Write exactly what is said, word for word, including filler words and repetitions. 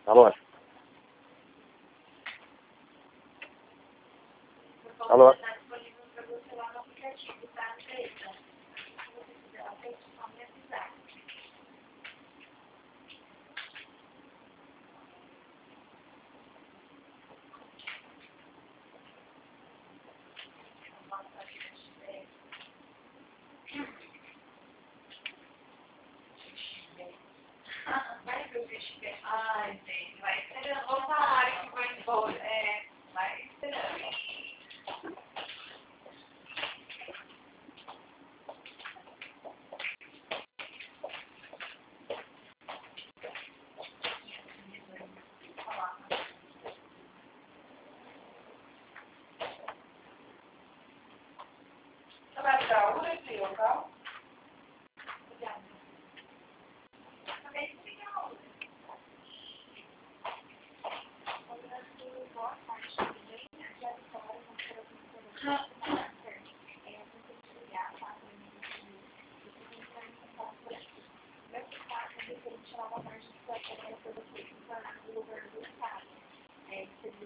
Alô? Alô? Ai, gente, vai esperando. Outra área que vai embora. É, vai esperando. Você vai ficar onde esse local?